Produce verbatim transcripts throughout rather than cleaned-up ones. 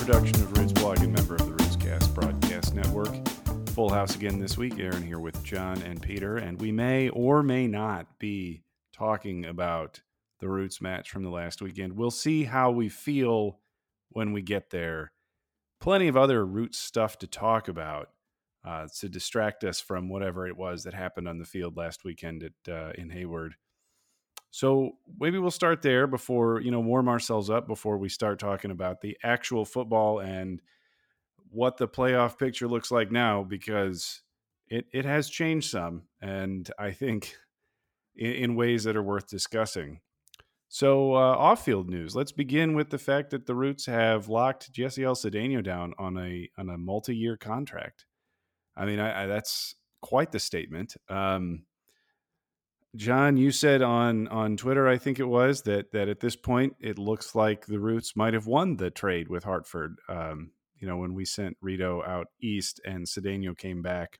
production of Roots Blog and member of the Rootscast Broadcast Network. Full house again this week. Aaron here with John and Peter, and we may or may not be talking about the Roots match from the last weekend. We'll see how we feel when we get there. Plenty of other Roots stuff to talk about uh, to distract us from whatever it was that happened on the field last weekend at uh, in Hayward. So maybe we'll start there before, you know, warm ourselves up before we start talking about the actual football and what the playoff picture looks like now, because it, it has changed some, and I think in, in ways that are worth discussing. So uh, off-field news. Let's begin with the fact that the Roots have locked Jessiel Cedeno down on a on a multi-year contract. I mean, I, I, that's quite the statement. Um, John, you said on on Twitter, I think it was, that that at this point it looks like the Roots might have won the trade with Hartford. Um, you know, when we sent Rito out east and Cedeno came back.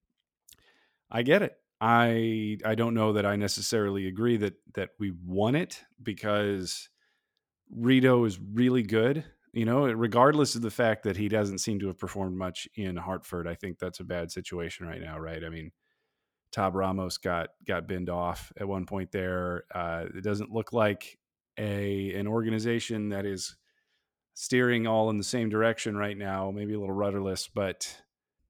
I get it. I I don't know that I necessarily agree that that we won it, because Rito is really good. You know, regardless of the fact that he doesn't seem to have performed much in Hartford. I think that's a bad situation right now, right? I mean, Tab Ramos got got binned off at one point there. Uh, it doesn't look like a an organization that is steering all in the same direction right now. Maybe a little rudderless, but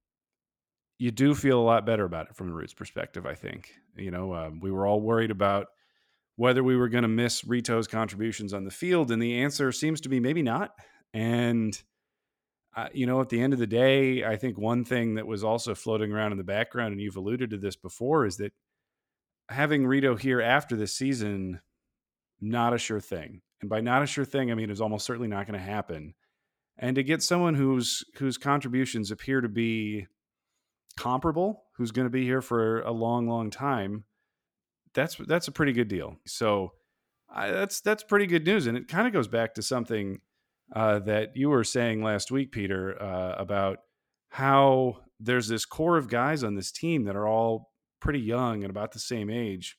you do feel a lot better about it from the Roots perspective, I think. You know, um, we were all worried about whether we were going to miss Rito's contributions on the field, and the answer seems to be maybe not. And Uh, you know, at the end of the day, I think one thing that was also floating around in the background, and you've alluded to this before, is that having Rito here after this season, not a sure thing. And by not a sure thing, I mean it's almost certainly not going to happen. And to get someone whose whose contributions appear to be comparable, who's going to be here for a long, long time, that's that's a pretty good deal. So I, that's that's pretty good news, and it kind of goes back to something uh, that you were saying last week, Peter, uh, about how there's this core of guys on this team that are all pretty young and about the same age,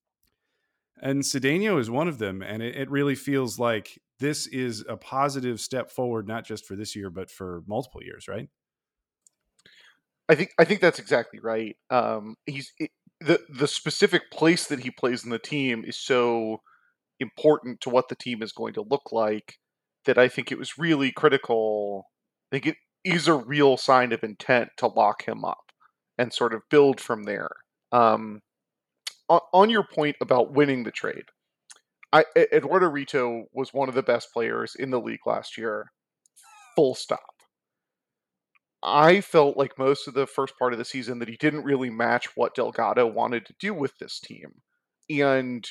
and Cedeno is one of them, and it, it really feels like this is a positive step forward, not just for this year, but for multiple years, right? I think I think that's exactly right. Um, he's it, the the specific place that he plays in the team is so important to what the team is going to look like that I think it was really critical. I think it is a real sign of intent to lock him up and sort of build from there. Um, on, on your point about winning the trade, I, Eduardo Rito was one of the best players in the league last year. Full stop. I felt like most of the first part of the season that he didn't really match what Delgado wanted to do with this team. And,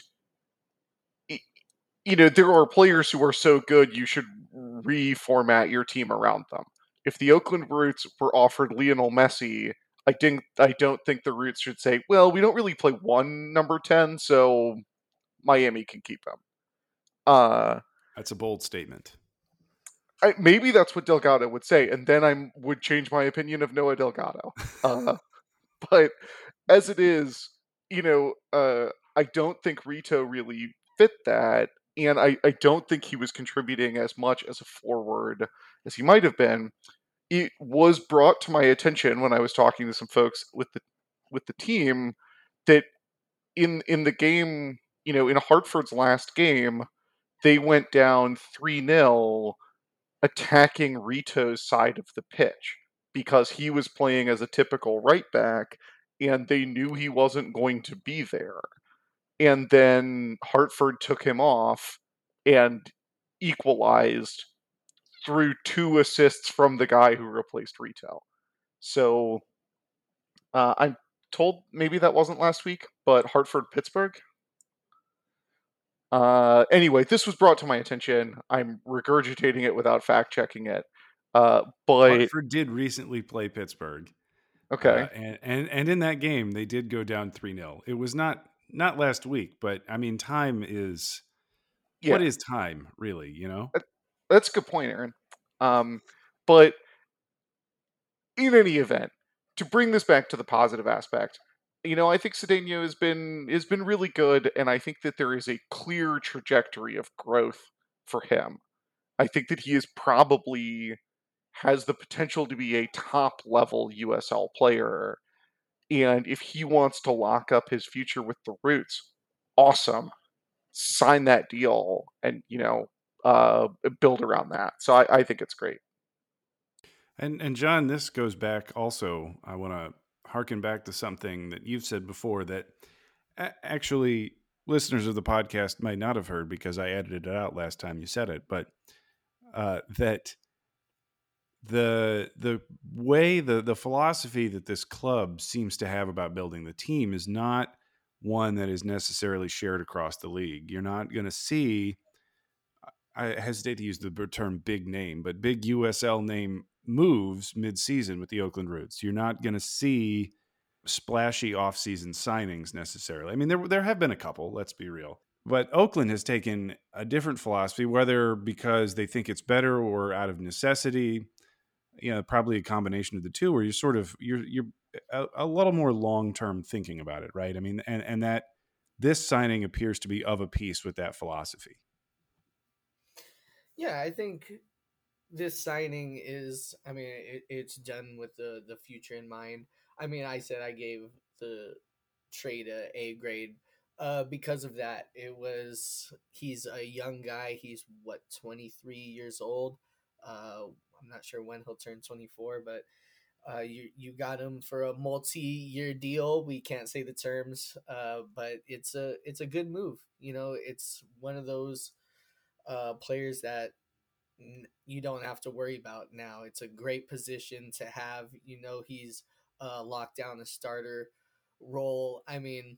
you know, there are players who are so good you should reformat your team around them. If the Oakland Roots were offered Lionel Messi, I didn't I don't think the Roots should say, well, we don't really play one number ten, so Miami can keep him. Uh That's a bold statement. I, maybe that's what Delgado would say, and then I would change my opinion of Noah Delgado. Uh, but as it is, you know, uh, I don't think Rito really fit that, and I, I don't think he was contributing as much as a forward as he might have been. It was brought to my attention when I was talking to some folks with the with the team that in in the game, you know, in Hartford's last game, they went down three nil attacking Rito's side of the pitch because he was playing as a typical right back and they knew he wasn't going to be there. And then Hartford took him off and equalized through two assists from the guy who replaced Rito. So uh, I'm told maybe that wasn't last week, but Hartford Pittsburgh. Uh, anyway, this was brought to my attention. I'm regurgitating it without fact checking it. Uh, but Hartford did recently play Pittsburgh. Uh, okay, and, and and in that game, they did go down three nil. It was not not last week, but I mean, time is what yeah, is time, really? You know, that, that's a good point, Aaron. Um, but in any event, to bring this back to the positive aspect, you know, I think Cedeno has been has been really good, and I think that there is a clear trajectory of growth for him. I think that he is probably has the potential to be a top level U S L player. And if he wants to lock up his future with the Roots, awesome. Sign that deal and, you know, uh, build around that. So I, I think it's great. And and John, this goes back also. I want to harken back to something that you've said before that a- actually listeners of the podcast might not have heard because I edited it out last time you said it, but uh, that the the way the the philosophy that this club seems to have about building the team is not one that is necessarily shared across the league. You're not going to see, I hesitate to use the term big name, but big U S L name moves mid-season with the Oakland Roots. You're not going to see splashy off-season signings necessarily. I mean, there there have been a couple, let's be real. But Oakland has taken a different philosophy, whether because they think it's better or out of necessity. You know, probably a combination of the two, where you're sort of you're you're a, a little more long-term thinking about it, right? I mean, and and that this signing appears to be of a piece with that philosophy. Yeah, I think this signing is, I mean, it, it's done with the the future in mind. I mean, I said I gave the trade a A grade uh because of that. It was, he's a young guy. He's what, twenty-three years old. uh I'm not sure when he'll turn twenty-four, but uh you you got him for a multi-year deal. We can't say the terms, uh but it's a it's a good move. You know, it's one of those uh players that you don't have to worry about now. It's a great position to have. You know, he's uh, locked down a starter role. I mean,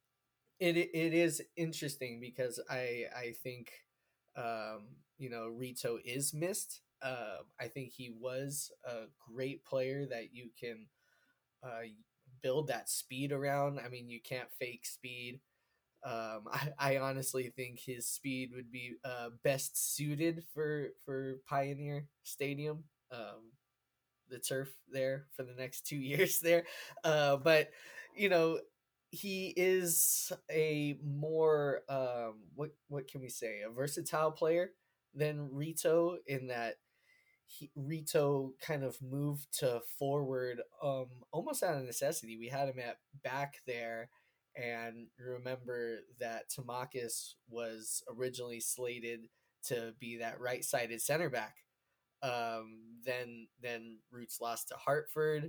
it it is interesting because I I think um, you know, Rito is missed. Uh, I think he was a great player that you can uh, build that speed around. I mean, you can't fake speed. Um, I, I honestly think his speed would be uh, best suited for for Pioneer Stadium, um, the turf there for the next two years there. Uh, but you know, he is a more um, what what can we say, a versatile player than Rito, in that he, Rito kind of moved to forward um, almost out of necessity. We had him at back there, and remember that Tamakis was originally slated to be that right-sided center back. Um, then then Roots lost to Hartford,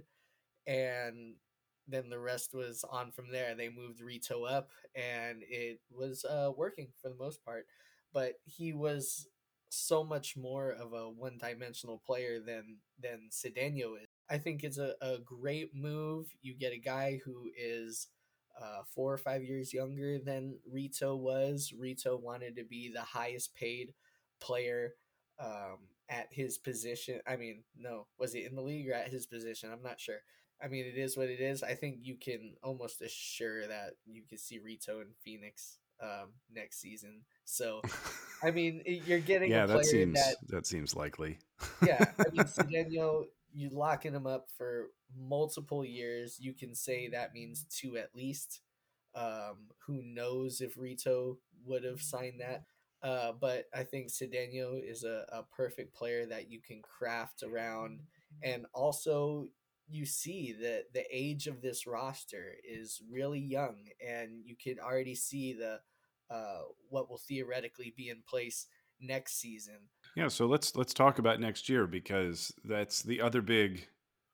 and then the rest was on from there. They moved Rito up, and it was uh, working for the most part. But he was so much more of a one-dimensional player than than Cedeno is. I think it's a, a great move. You get a guy who is uh, four or five years younger than Rito was. Rito wanted to be the highest paid player um, at his position. I mean, no, was he in the league or at his position? I'm not sure. I mean, it is what it is. I think you can almost assure that you can see Rito in Phoenix um, next season. So, I mean, you're getting a Yeah, that player that, seems that seems likely. yeah, I mean, Cedeno, you locking him up for multiple years. You can say that means two at least. Um, who knows if Rito would have signed that? Uh, but I think Cedeno is a, a perfect player that you can craft around. And also, you see that the age of this roster is really young, and you can already see the uh, what will theoretically be in place next season. Yeah, so let's let's talk about next year because that's the other big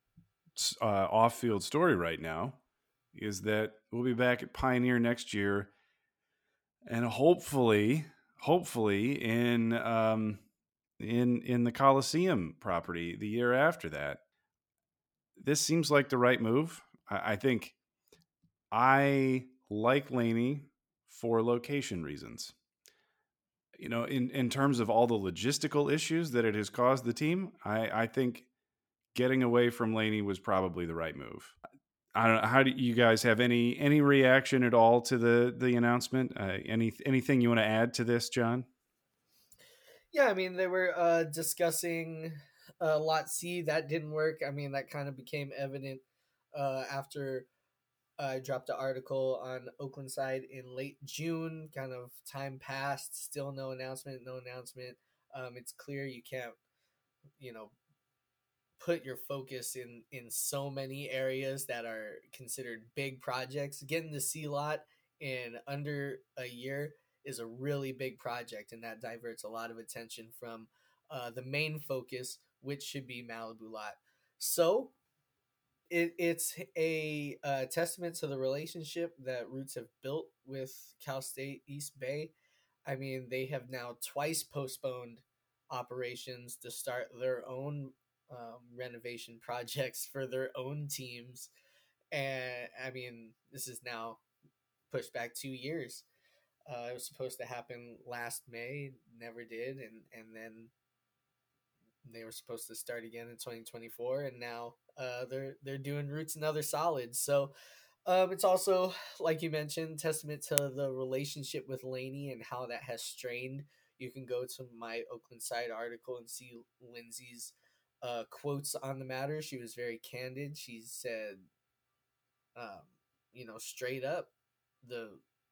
uh, off-field story right now is that we'll be back at Pioneer next year, and hopefully, hopefully in um, in in the Coliseum property the year after that. This seems like the right move. I, I think I like Laney for location reasons. You know, in in terms of all the logistical issues that it has caused the team, I I think getting away from Laney was probably the right move. I don't know. How do you guys have any any reaction at all to the the announcement? Uh, any anything you want to add to this, John? Yeah, I mean, they were uh, discussing uh, Lot C. That didn't work. I mean, that kind of became evident uh, after I dropped an article on Oakland side in late June. Kind of time passed, still no announcement, no announcement. Um, it's clear you can't, you know, put your focus in in so many areas that are considered big projects. Getting the C lot in under a year is a really big project, and that diverts a lot of attention from uh, the main focus, which should be Malibu lot. So it, it's a, a testament to the relationship that Roots have built with Cal State East Bay. I mean, they have now twice postponed operations to start their own um, renovation projects for their own teams. And I mean, this is now pushed back two years. Uh, it was supposed to happen last May, never did, and and then they were supposed to start again in twenty twenty-four, and now uh, they're they're doing Roots and Other Solids. So um, it's also, like you mentioned, testament to the relationship with Laney and how that has strained. You can go to my Oakland Side article and see Lindsay's uh, quotes on the matter. She was very candid. She said, um, you know, straight up, the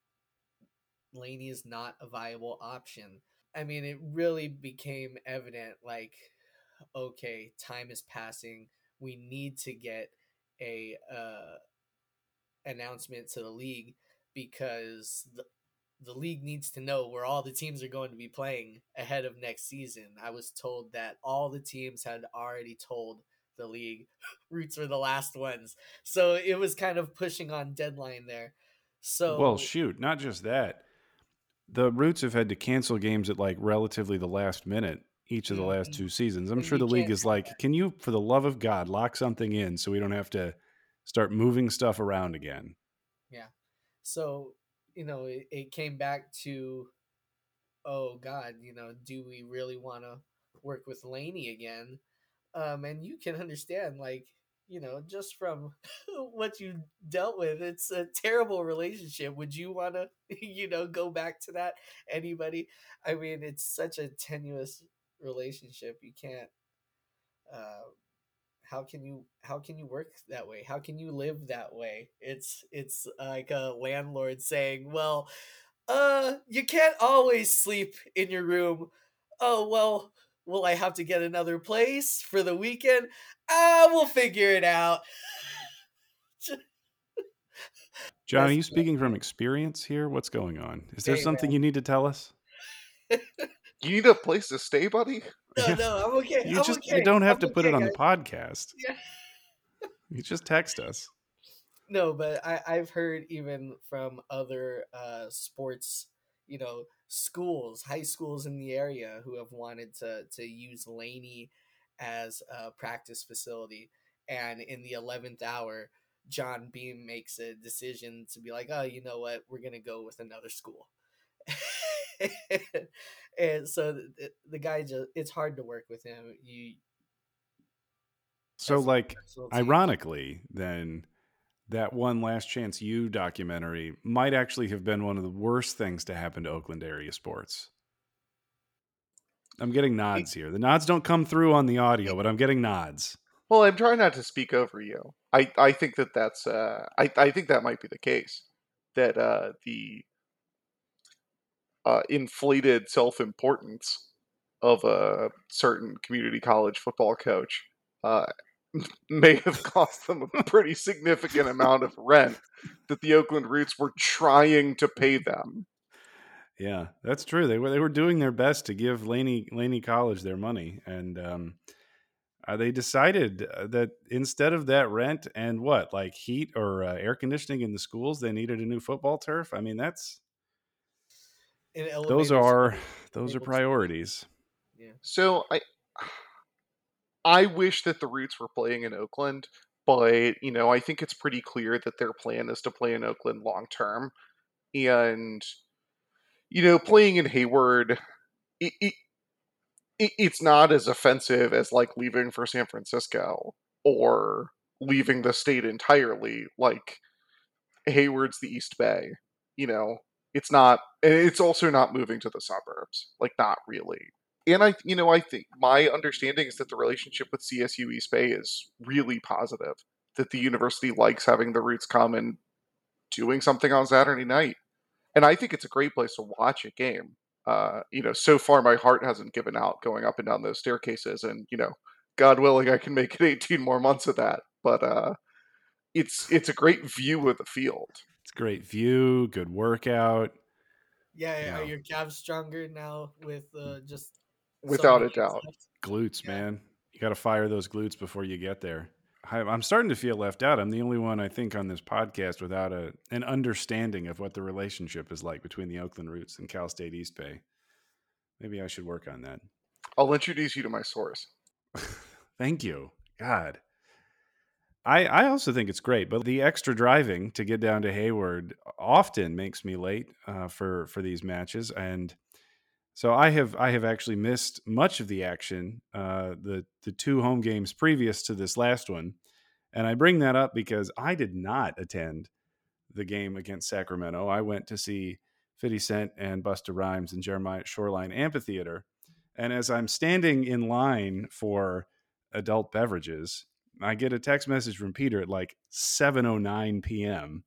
Laney is not a viable option. I mean, it really became evident, like, okay, time is passing. We need to get a uh, announcement to the league, because the, the league needs to know where all the teams are going to be playing ahead of next season. I was told that all the teams had already told the league Roots were the last ones. So it was kind of pushing on deadline there. Well, So shoot, not just that. The Roots have had to cancel games at like relatively the last minute each of the last mhm. two seasons. I'm And sure you the league can't is have like, can you, for the love of God, lock something in so we don't have to start moving stuff around again? Yeah. So, you know, it, it came back to, oh God, you know, do we really want to work with Laney again? Um, and you can understand, like, you know, just from what you dealt with, it's a terrible relationship. Would you want to, you know, go back to that? Anybody? I mean, it's such a tenuous relationship. You can't. Uh, how can you how can you work that way? How can you live that way? It's it's like a landlord saying, well, uh you can't always sleep in your room. Oh, well, will I have to get another place for the weekend? Ah, we'll figure it out. John, are That's you speaking from experience here? What's going on? Is there hey something you need to tell us? man. You need a place to stay, buddy? No, Yeah. no, I'm okay. You I'm just you okay. don't have I'm to put it okay, on the guys. podcast. Yeah. You just text us. No, but I, I've heard even from other uh, sports, you know, schools, high schools in the area who have wanted to to use Laney as a practice facility, and in the eleventh hour, John Beam makes a decision to be like, oh, you know what, we're gonna go with another school. And so the, the guy just, it's hard to work with him. You So, as a like, professional team. ironically, then that one Last Chance U documentary might actually have been one of the worst things to happen to Oakland area sports. I'm getting nods here. The nods don't come through on the audio, but I'm getting nods. Well, I'm trying not to speak over you. I, I think that that's uh, I I think that might be the case, that uh, the uh, inflated self-importance of a certain community college football coach uh, may have cost them a pretty significant amount of rent that the Oakland Roots were trying to pay them. Yeah, that's true. They were they were doing their best to give Laney Laney College their money, and um, uh, they decided uh, that instead of that rent and what, like heat or uh, air conditioning in the schools, they needed a new football turf. I mean, that's An those elevated are school, those are able to- priorities. Yeah. So I I wish that the Roots were playing in Oakland, but you know I think it's pretty clear that their plan is to play in Oakland long term, and you know playing in Hayward, it, it, it it's not as offensive as like leaving for San Francisco or leaving the state entirely. Like Hayward's the East Bay, you know. It's not. And it's also not moving to the suburbs. Like not really. And I, you know, I think my understanding is that the relationship with C S U East Bay is really positive. That the university likes having the Roots come and doing something on Saturday night, and I think it's a great place to watch a game. Uh, you know, so far my heart hasn't given out going up and down those staircases, and you know, God willing, I can make it eighteen more months of that. But uh, it's it's a great view of the field. It's great view, good workout. Yeah, are Yeah. your calves stronger now with uh, just so Without many a days doubt. left? Glutes, Yeah. man. You got to fire those glutes before you get there. I, I'm starting to feel left out. I'm the only one I think on this podcast without a an understanding of what the relationship is like between the Oakland Roots and Cal State East Bay. Maybe I should work on that. I'll introduce you to my source. Thank you. God. I, I also think it's great, but the extra driving to get down to Hayward often makes me late uh, for for these matches, and so I have I have actually missed much of the action, uh, the the two home games previous to this last one, and I bring that up because I did not attend the game against Sacramento. I went to see fifty Cent and Busta Rhymes in Jeremiah Shoreline Amphitheater, and as I'm standing in line for adult beverages, I get a text message from Peter at like seven oh nine p.m.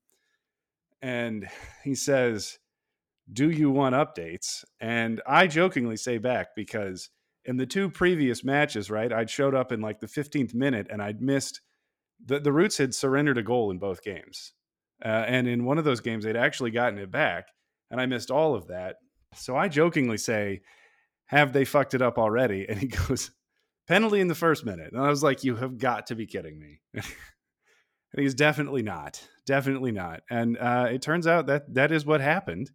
and he says, "Do you want updates?" And I jokingly say back because in the two previous matches, right, I'd showed up in like the fifteenth minute and I'd missed the, the Roots had surrendered a goal in both games. Uh, and in one of those games, they'd actually gotten it back. And I missed all of that. So I jokingly say, "Have they fucked it up already?" And he goes, "Penalty in the first minute." And I was like, "You have got to be kidding me." And he's definitely not. Definitely not. And uh, it turns out that that is what happened.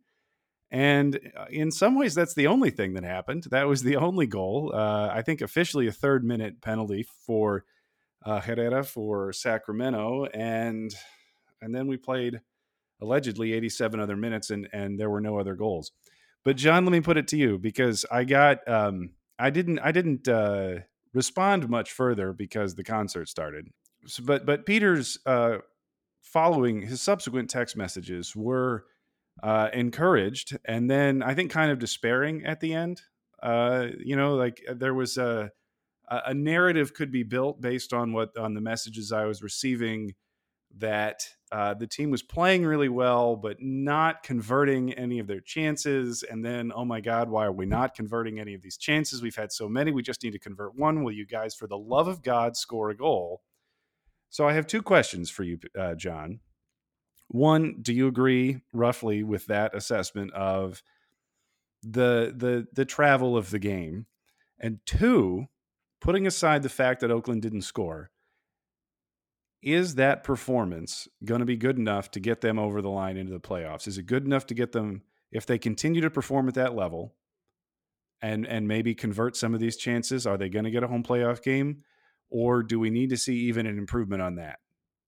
And in some ways, that's the only thing that happened. That was the only goal. Uh, I think officially a third minute penalty for uh, Herrera for Sacramento. And and then we played allegedly eighty-seven other minutes and, and there were no other goals. But John, let me put it to you because I got um, I didn't I didn't uh, respond much further because the concert started. So, but but Peter's uh, following his subsequent text messages were uh, encouraged and then I think kind of despairing at the end. Uh, you know, like there was a a narrative could be built based on what on the messages I was receiving that uh, the team was playing really well, but not converting any of their chances. And then, oh my God, why are we not converting any of these chances? We've had so many. We just need to convert one. Will you guys, for the love of God, score a goal? So I have two questions for you, uh, John. One, do you agree roughly with that assessment of the the the travel of the game? And two, putting aside the fact that Oakland didn't score, is that performance going to be good enough to get them over the line into the playoffs? Is it good enough to get them, if they continue to perform at that level and and maybe convert some of these chances, are they going to get a home playoff game? Or do we need to see even an improvement on that?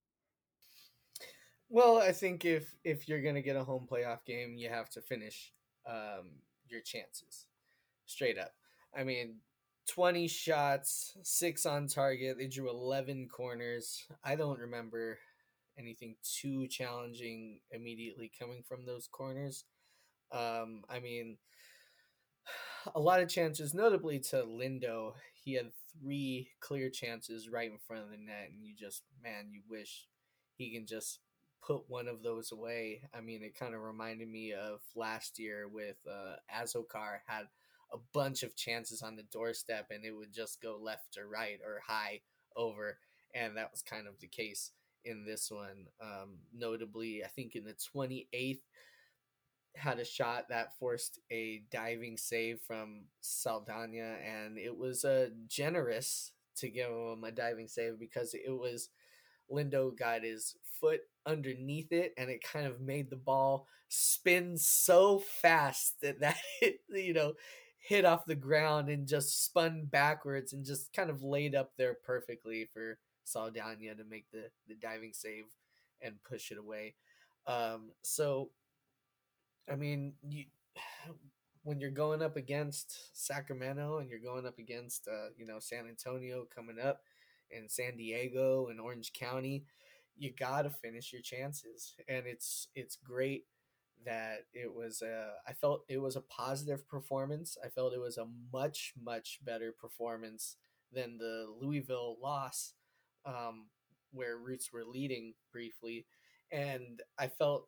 Well, I think if if you're gonna get a home playoff game, you have to finish um, your chances straight up. I mean, twenty shots, six on target. They drew eleven corners. I don't remember anything too challenging immediately coming from those corners. Um, I mean, a lot of chances, notably to Lindo. He had three clear chances right in front of the net, and you just, man, you wish he can just put one of those away. I mean, it kind of reminded me of last year with uh, Azokar had a bunch of chances on the doorstep, and it would just go left or right or high over, and that was kind of the case in this one. Um, notably, I think in the twenty-eighth had a shot that forced a diving save from Saldana, and it was uh, generous to give him a diving save because it was Lindo got his foot underneath it, and it kind of made the ball spin so fast that that it, you know, hit off the ground and just spun backwards and just kind of laid up there perfectly for Saldana to make the the diving save and push it away. Um, so I mean, you when you're going up against Sacramento and you're going up against uh, you know, San Antonio coming up and San Diego and Orange County, you got to finish your chances. And it's it's great that it was a I felt it was a positive performance. I felt it was a much much better performance than the Louisville loss, um, where Roots were leading briefly, and I felt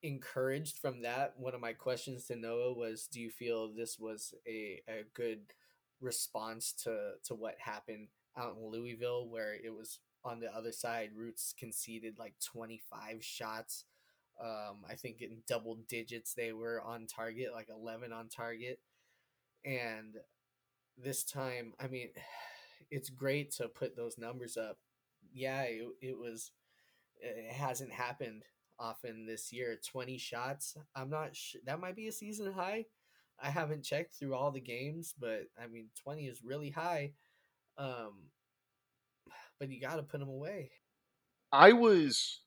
encouraged from that. One of my questions to Noah was, do you feel this was a, a good response to, to what happened out in Louisville, where it was on the other side, Roots conceded like twenty-five shots. Um, I think in double digits they were on target, like eleven on target. And this time, I mean, it's great to put those numbers up. Yeah, it, it was, it hasn't happened often this year. twenty shots. I'm not sure. That might be a season high. I haven't checked through all the games, but I mean, twenty is really high. Um, but you got to put them away. I was.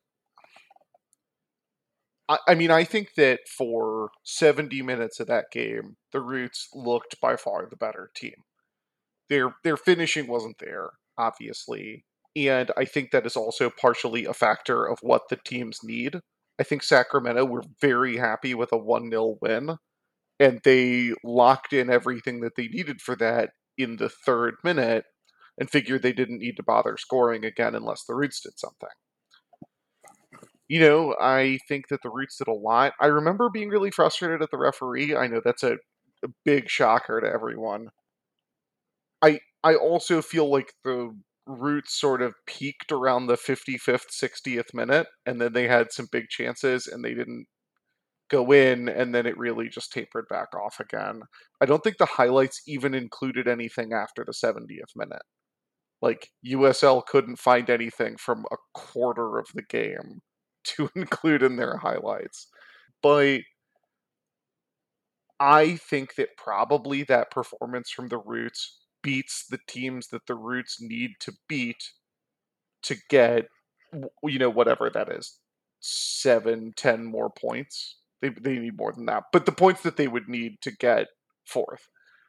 I, I mean, I think that for seventy minutes of that game, the Roots looked by far the better team. Their their finishing wasn't there, obviously, and I think that is also partially a factor of what the teams need. I think Sacramento were very happy with a one nil win, and they locked in everything that they needed for that in the third minute and figured they didn't need to bother scoring again unless the Roots did something. You know, I think that the Roots did a lot. I remember being really frustrated at the referee. I know that's a, a big shocker to everyone. I I also feel like the Roots sort of peaked around the fifty-fifth, sixtieth minute, and then they had some big chances and they didn't go in, and then it really just tapered back off again. I don't think the highlights even included anything after the seventieth minute. Like, U S L couldn't find anything from a quarter of the game to include in their highlights. But I think that probably that performance from the Roots beats the teams that the Roots need to beat to get, you know, whatever that is, seven, ten more points. They, they need more than that. But the points that they would need to get fourth.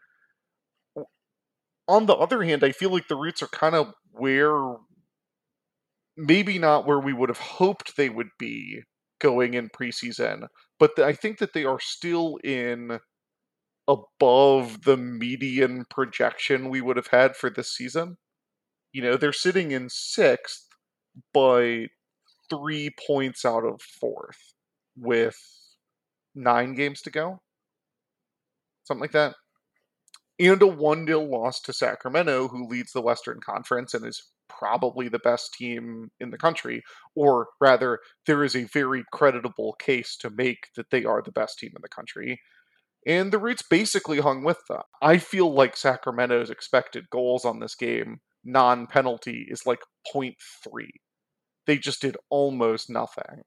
On the other hand, I feel like the Roots are kind of where, maybe not where we would have hoped they would be going in preseason, but I think that they are still in above the median projection we would have had for this season. You know, they're sitting in sixth, but three points out of fourth with nine games to go. Something like that. And a one nil loss to Sacramento, who leads the Western Conference and is probably the best team in the country. Or rather, there is a very creditable case to make that they are the best team in the country. And the Roots basically hung with them. I feel like Sacramento's expected goals on this game, non-penalty, is like point three. They just did almost nothing.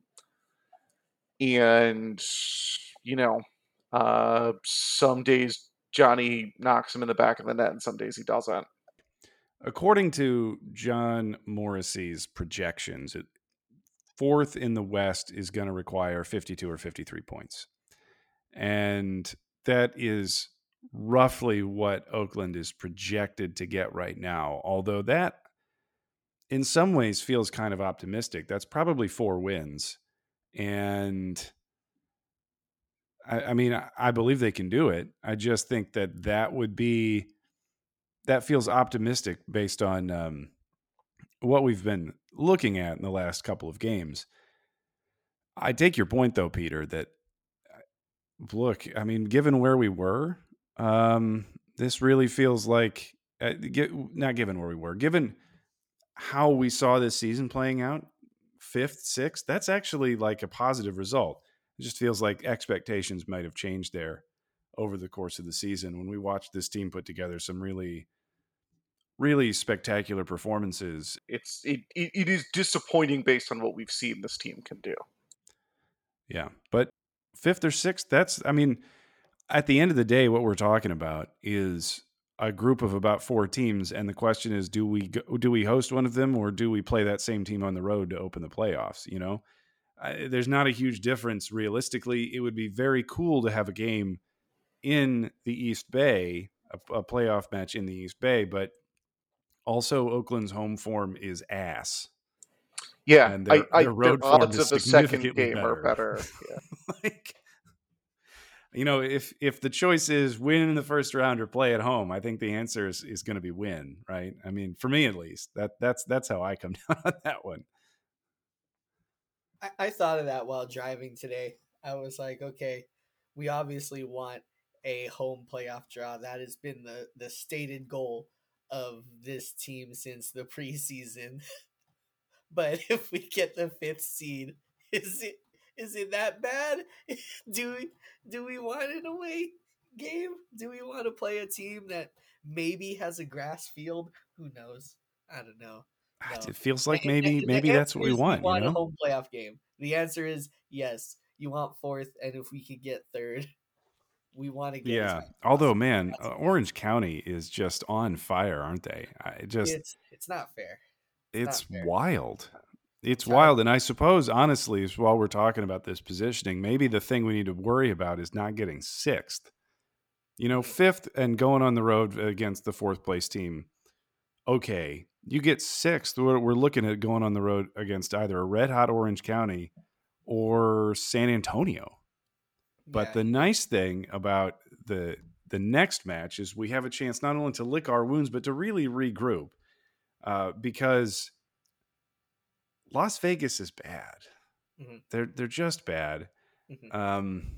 And, you know, uh, some days Johnny knocks him in the back of the net and some days he doesn't. According to John Morrissey's projections, it, fourth in the West is going to require fifty-two or fifty-three points. And that is roughly what Oakland is projected to get right now. Although that, in some ways, feels kind of optimistic. That's probably four wins. And I, I mean, I, I believe they can do it. I just think that that would be, that feels optimistic based on um, what we've been looking at in the last couple of games. I take your point, though, Peter, that look, I mean, given where we were, um, this really feels like, uh, get, not given where we were, given how we saw this season playing out, fifth, sixth, that's actually like a positive result. It just feels like expectations might have changed there over the course of the season when we watched this team put together some really, really spectacular performances. It's it, it, it is disappointing based on what we've seen this team can do. Yeah, but fifth or sixth, that's, I mean, at the end of the day, what we're talking about is a group of about four teams, and the question is, do we go, do we host one of them, or do we play that same team on the road to open the playoffs? You know, I, there's not a huge difference realistically. It would be very cool to have a game in the East Bay, a, a playoff match in the East Bay, but also Oakland's home form is ass. Yeah, and their, I, I, their road their form odds is of a second significantly game better. are better. Yeah. Like, you know, if if the choice is win in the first round or play at home, I think the answer is, is going to be win, right? I mean, for me at least, that that's that's how I come down on that one. I, I thought of that while driving today. I was like, okay, we obviously want a home playoff draw. That has been the the stated goal of this team since the preseason. But if we get the fifth seed, is it is it that bad? Do we do we want an away game? Do we want to play a team that maybe has a grass field? Who knows? I don't know. No. It feels The, like maybe the, maybe the that's what answer we is we want, you want a know? home playoff game. The answer is yes. You want fourth, and if we could get third, we want to get as Yeah. much as Although, possible. man, That's uh, the Orange County is just on fire, aren't they? I just It's it's not fair. It's not it's fair. wild. It's Try wild. And I suppose, honestly, is while we're talking about this positioning, maybe the thing we need to worry about is not getting sixth. You know, Mhm. fifth and going on the road against the fourth place team. Okay, you get sixth. We're, we're looking at going on the road against either a red hot Orange County or San Antonio. But Yeah. the nice thing about the the next match is we have a chance not only to lick our wounds, but to really regroup, uh, because Las Vegas is bad. Mhm. They're they're just bad. Mhm. Um,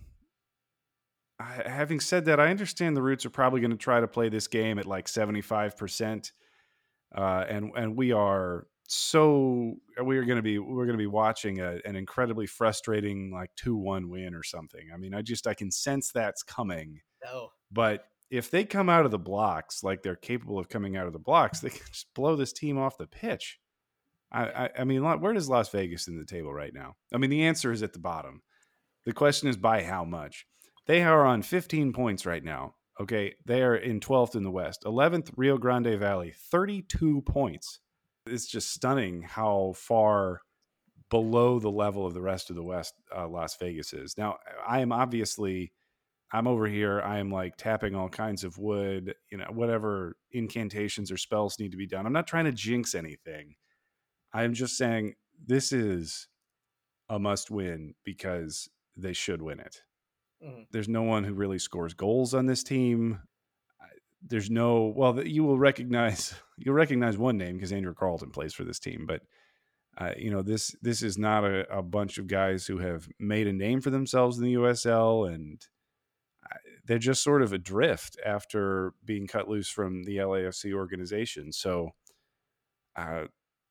I, having said that, I understand the Roots are probably going to try to play this game at like seventy-five percent, uh, and and we are so we are going to be we're going to be watching a, an incredibly frustrating like two one win or something. I mean, I just I can sense that's coming. No. But if they come out of the blocks like they're capable of coming out of the blocks, they can just blow this team off the pitch. I, Yeah. I, I mean, where does Las Vegas in the table right now? I mean, the answer is at the bottom. The question is by how much. They are on fifteen points right now. Okay, they are in twelfth in the West. eleventh, Rio Grande Valley, thirty-two points. It's just stunning how far below the level of the rest of the West uh, Las Vegas is. Now, I am obviously, I'm over here. I am like tapping all kinds of wood, you know, whatever incantations or spells need to be done. I'm not trying to jinx anything. I'm just saying this is a must win because they should win it. Mhm. There's no one who really scores goals on this team. There's no, well, you will recognize, you'll recognize one name because Andrew Carlton plays for this team, but uh, you know, this, this is not a, a bunch of guys who have made a name for themselves in the U S L, and they're just sort of adrift after being cut loose from the L A F C organization. So, uh,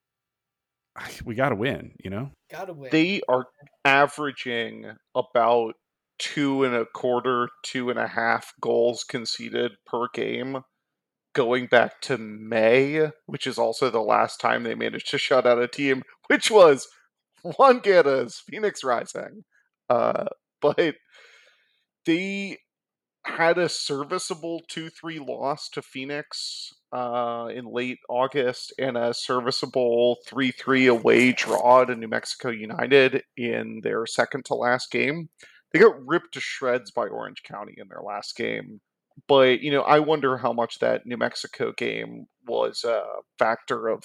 we got to win, you know? Gotta win. They are averaging about two and a quarter, two and a half goals conceded per game going back to May, which is also the last time they managed to shut out a team, which was Juan Guerra's Phoenix Rising. Uh, but they had a serviceable two three loss to Phoenix uh, in late August and a serviceable three three away draw to New Mexico United in their second to last game. They got ripped to shreds by Orange County in their last game. But, you know, I wonder how much that New Mexico game was a factor of,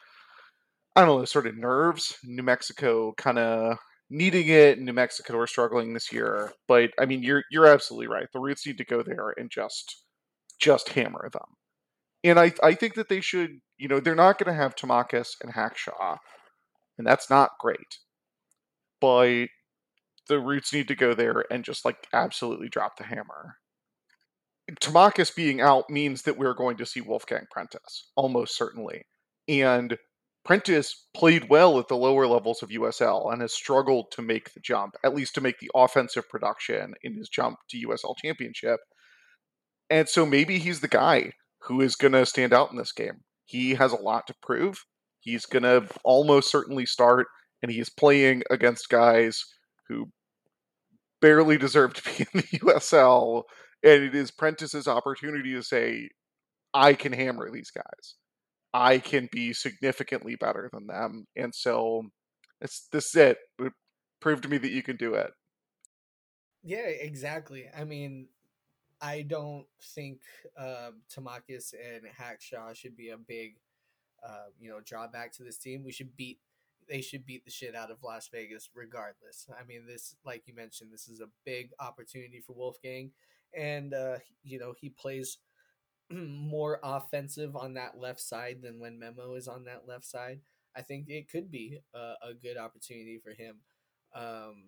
I don't know, sort of nerves. New Mexico kind of needing it. New Mexico are struggling this year, but I mean, you're you're absolutely right. The Roots need to go there and just just hammer them. And I I think that they should. You know, they're not going to have Tamakis and Hackshaw, and that's not great. But the Roots need to go there and just like absolutely drop the hammer. Tamakis being out means that we're going to see Wolfgang Prentice, almost certainly. And Prentice played well at the lower levels of U S L and has struggled to make the jump, at least to make the offensive production in his jump to U S L Championship. And so maybe he's the guy who is going to stand out in this game. He has a lot to prove. He's going to almost certainly start, and he's playing against guys who barely deserve to be in the U S L. And it is Prentice's opportunity to say, I can hammer these guys. I can be significantly better than them. And so it's this is it. Prove to me that you can do it. Yeah, exactly. I mean, I don't think uh, Tamakis and Hackshaw should be a big, uh, you know, drawback to this team. We should beat. They should beat the shit out of Las Vegas regardless. I mean, this, like you mentioned, this is a big opportunity for Wolfgang, and uh, you know he plays more offensive on that left side than when Memo is on that left side. I think it could be a, a good opportunity for him. Um,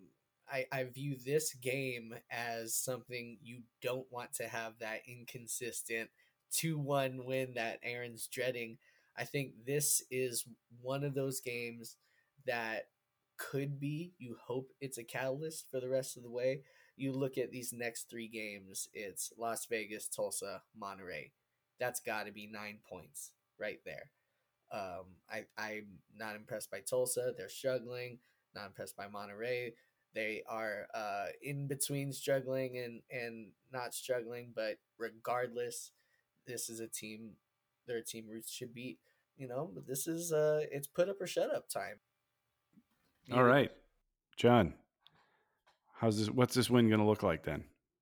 I, I view this game as something you don't want to have that inconsistent two one win that Aaron's dreading. I think this is one of those games that could be, you hope it's a catalyst for the rest of the way. You look at these next three games, it's Las Vegas, Tulsa, Monterey. That's got to be nine points right there. Um, I, I'm not impressed by Tulsa. They're struggling. Not impressed by Monterey. They are uh, in between struggling and, and not struggling. But regardless, this is a team, they're a team Roots should beat. You know, but this is, uh, it's put up or shut up time. You All right. John, how's this? What's this win going to look like then?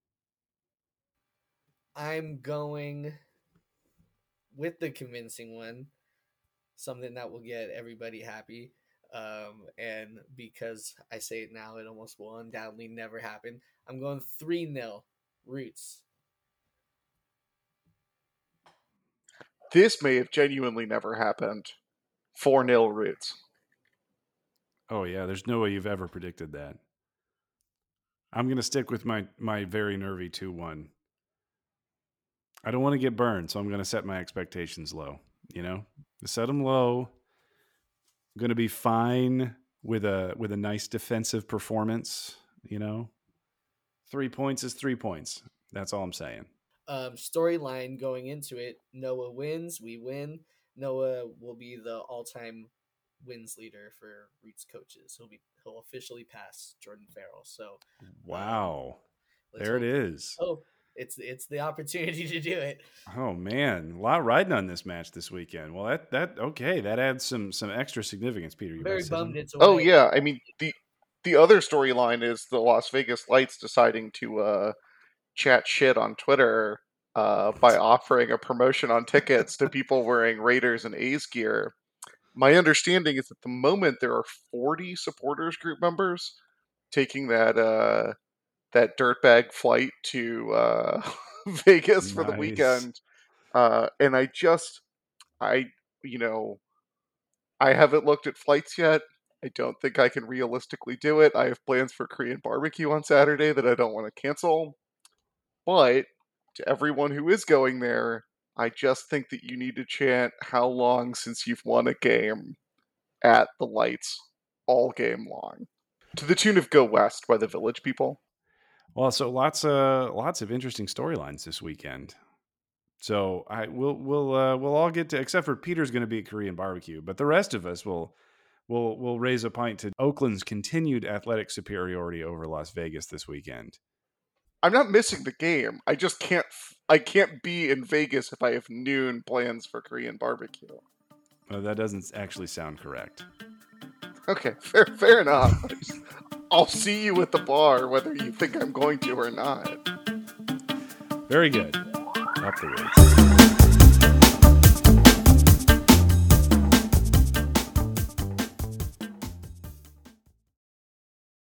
I'm going with the convincing one, something that will get everybody happy. Um, and because I say it now, it almost will undoubtedly never happen. I'm going three nil Roots. This may have genuinely never happened. four nil Roots. Oh, yeah. There's no way you've ever predicted that. I'm going to stick with my, my very nervy two one. I don't want to get burned, so I'm going to set my expectations low. You know, set them low. I'm going to be fine with a with a nice defensive performance. You know, three points is three points. That's all I'm saying. Um, storyline going into it: Noah wins, we win. Noah will be the all-time wins leader for Roots coaches. He'll be he'll officially pass Jordan Farrell. So, wow, um, there it is. Oh. It's it's the opportunity to do it. Oh man, a lot riding on this match this weekend. Well, that that okay, that adds some some extra significance. Peter, you very bummed it's away. Oh yeah, I mean the the other storyline is the Las Vegas Lights deciding to uh, chat shit on Twitter uh, by offering a promotion on tickets to people wearing Raiders and A's gear. My understanding is at the moment there are forty supporters group members taking that. Uh, that dirtbag flight to uh, Vegas for nice. the weekend. Uh, and I just, I, you know, I haven't looked at flights yet. I don't think I can realistically do it. I have plans for Korean barbecue on Saturday that I don't want to cancel. But to everyone who is going there, I just think that you need to chant how long since you've won a game at the Lights all game long. To the tune of Go West by the Village People. Well, so lots of lots of interesting storylines this weekend. So I will we'll uh, we'll all get to, except for Peter's going to be at Korean barbecue, but the rest of us will will will raise a pint to Oakland's continued athletic superiority over Las Vegas this weekend. I'm not missing the game. I just can't. I can't be in Vegas if I have noon plans for Korean barbecue. Uh, that doesn't actually sound correct. Okay, fair fair enough. I'll see you at the bar, whether you think I'm going to or not. Very good. Up the rates.